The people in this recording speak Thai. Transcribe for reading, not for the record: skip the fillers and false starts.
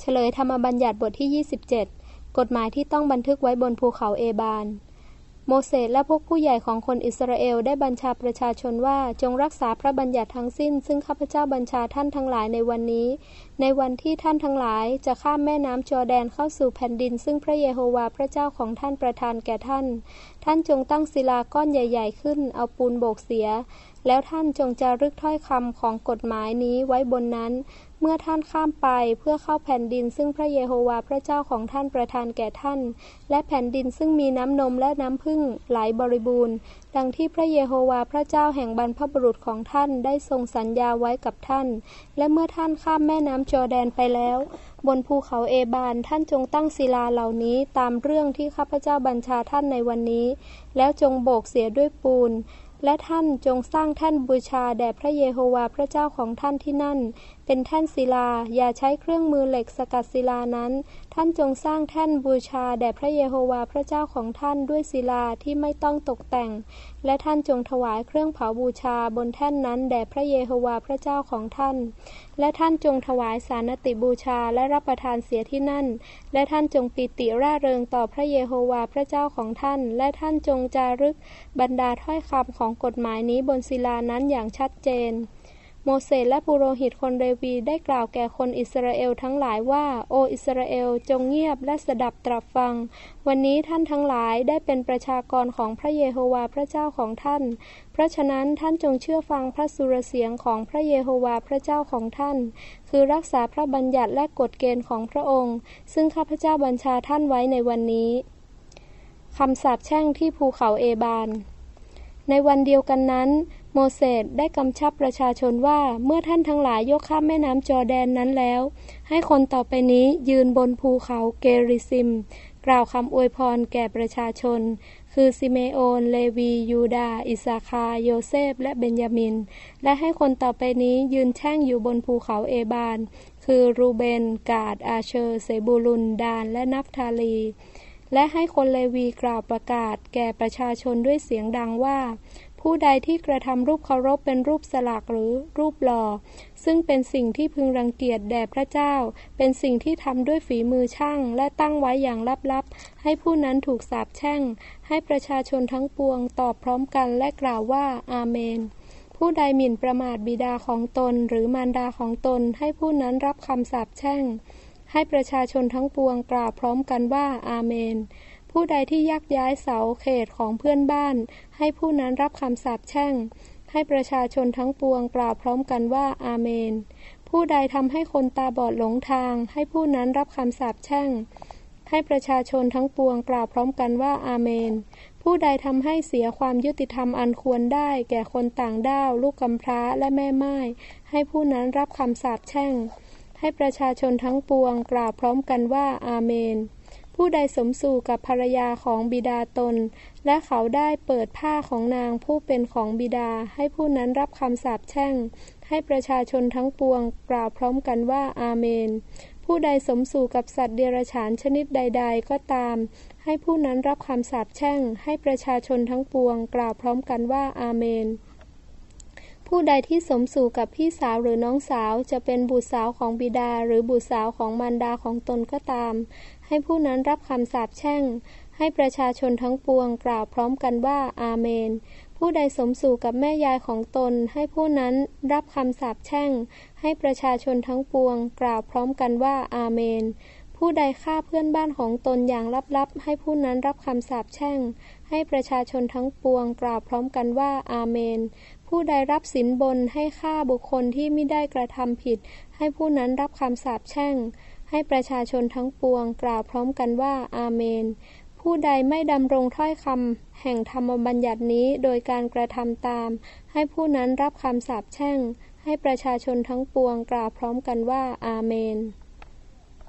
ฉลยธรรมบัญญัติบทที่27กฎหมายที่ต้องบันทึกไว้บนภูเขาเอบานโมเสสและพวกผู้ใหญ่ของคนอิสราเอลได้บัญชาประชาชนว่าจงรักษาพระบัญญัติทั้งสิ้นซึ่งข้าพเจ้าบัญชาท่านทั้งหลายในวันนี้ในวันที่ท่านทั้งหลายจะข้ามแม่น้ำจอร์แดนเข้าสู่แผ่นดินซึ่งพระเยโฮวาห์พระเจ้าของท่านประทานแก่ท่านท่านจงตั้งศิลาก้อนใหญ่ๆขึ้นเอาปูนโบกเสียแล้วท่านจงจารึกถ้อยคำของกฎหมายนี้ไว้บนนั้นเมื่อท่านข้ามไปเพื่อเข้าแผ่นดินซึ่งพระเยโฮวาห์พระเจ้าของท่านประทานแก่ท่านและแผ่นดินซึ่งมีน้ำนมและน้ำผึ้งไหลบริบูรณ์ดังที่พระเยโฮวาห์พระเจ้าแห่งบรรพบุรุษของท่านได้ทรงสัญญาไว้กับท่านและเมื่อท่านข้ามแม่น้ำจอร์แดนไปแล้วบนภูเขาเอบานท่านจงตั้งศิลาเหล่านี้ตามเรื่องที่ข้าพเจ้าบัญชาท่านในวันนี้แล้วจงโบกเสียด้วยปูนและท่านจงสร้างแท่นบูชาแด่พระเยโฮวาห์พระเจ้าของท่านที่นั่นเป็นแท่นศิลาอย่าใช้เครื่องมือเหล็กสกัดศิลานั้นท่านจงสร้างแท่นบูชาแด่พระเยโฮวาห์พระเจ้าของท่านด้วยศิลาที่ไม่ต้องตกแต่งและท่านจงถวายเครื่องเผาบูชาบนแท่นนั้นแด่พระเยโฮวาห์พระเจ้าของท่านและท่านจงถวายสานติบูชาและรับประทานเสียที่นั่นและท่านจงปิติร่าเริงต่อพระเยโฮวาห์พระเจ้าของท่านและท่านจงจารึกบรรดาถ้อยคำของกฎหมายนี้บนศิลานั้นอย่างชัดเจนโมเสสและปุโรหิตคนเลวีได้กล่าวแก่คนอิสราเอลทั้งหลายว่าโออิสราเอลจงเงียบและสดับตรับฟังวันนี้ท่านทั้งหลายได้เป็นประชากรของพระเยโฮวาห์พระเจ้าของท่านเพราะฉะนั้นท่านจงเชื่อฟังพระสุรเสียงของพระเยโฮวาห์พระเจ้าของท่านคือรักษาพระบัญญัติและกฎเกณฑ์ของพระองค์ซึ่งข้าพเจ้าบัญชาท่านไว้ในวันนี้คำสาปแช่งที่ภูเขาเอบานในวันเดียวกันนั้นโมเสสได้กำชับประชาชนว่าเมื่อท่านทั้งหลายยกข้ามแม่น้ำจอร์แดนนั้นแล้วให้คนต่อไปนี้ยืนบนภูเขาเกริซิมกล่าวคำอวยพรแก่ประชาชนคือซิเมโอนเลวียูดาห์อิสาคาร์โยเซฟและเบนยามินและให้คนต่อไปนี้ยืนแช่งอยู่บนภูเขาเอบานคือรูเบนกาดอาเชอร์เซบูลุนดานและนัฟทาลีและให้คนเลวีกล่าวประกาศแก่ประชาชนด้วยเสียงดังว่าผู้ใดที่กระทำรูปเคารพเป็นรูปสลักหรือรูปหล่อซึ่งเป็นสิ่งที่พึงรังเกียจแด่พระเจ้าเป็นสิ่งที่ทำด้วยฝีมือช่างและตั้งไว้อย่างลับๆให้ผู้นั้นถูกสาปแช่งให้ประชาชนทั้งปวงตอบพร้อมกันและกล่าวว่าอาเมนผู้ใดหมิ่นประมาทบิดาของตนหรือมารดาของตนให้ผู้นั้นรับคำสาปแช่งให้ประชาชนทั้งปวงกล่าวพร้อมกันว่าอาเมนผู้ใดที่ยักย้ายเสาเขตของเพื่อนบ้านให้ผู้นั้นรับคำสาปแช่งให้ประชาชนทั้งปวงกล่าวพร้อมกันว่าอาเมนผู้ใดทำให้คนตาบอดหลงทางให้ผู้นั้นรับคำสาปแช่งให้ประชาชนทั้งปวงกล่าวพร้อมกันว่าอาเมนผู้ใดทำให้เสียความยุติธรรมอันควรได้แก่คนต่างด้าวลูกกำพร้าและแม่ม่ายให้ผู้นั้นรับคำสาปแช่งให้ประชาชนทั้งปวงกล่าวพร้อมกันว่าอาเมนผู้ใดสมสู่กับภรรยาของบิดาตนและเขาได้เปิดผ้าของนางผู้เป็นของบิดาให้ผู้นั้นรับคำสาปแช่งให้ประชาชนทั้งปวงกล่าวพร้อมกันว่าอาเมนผู้ใดสมสู่กับสัตว์เดรัจฉานชนิดใดๆก็ตามให้ผู้นั้นรับคำสาปแช่งให้ประชาชนทั้งปวงกล่าวพร้อมกันว่าอาเมนผู้ใดที่สมสู่กับพี่สาวหรือน้องสาวจะเป็นบุตรสาวของบิดาหรือบุตรสาวของมารดาของตนก็ตามให้ผู้นั้นรับคำสาปแช่งให้ประชาชนทั้งปวงกล่าวพร้อมกันว่าอาเมนผู้ใดสมสู่กับแม่ยายของตนให้ผู้นั้นรับคำสาปแช่งให้ประชาชนทั้งปวงกล่าวพร้อมกันว่าอาเมนผู้ใดฆ่าเพื่อนบ้านของตนอย่างลับๆให้ผู้นั้นรับคำสาปแช่งให้ประชาชนทั้งปวงกล่าวพร้อมกันว่าอาเมนผู้ใดรับสินบนให้ฆ่าบุคคลที่มิได้กระทำผิดให้ผู้นั้นรับคำสาปแช่งให้ประชาชนทั้งปวงกล่าวพร้อมกันว่าอาเมนผู้ใดไม่ดำรงถ้อยคำแห่งธรรมบัญญัตินี้โดยการกระทำตามให้ผู้นั้นรับคำสาปแช่งให้ประชาชนทั้งปวงกล่าวพร้อมกันว่าอาเมน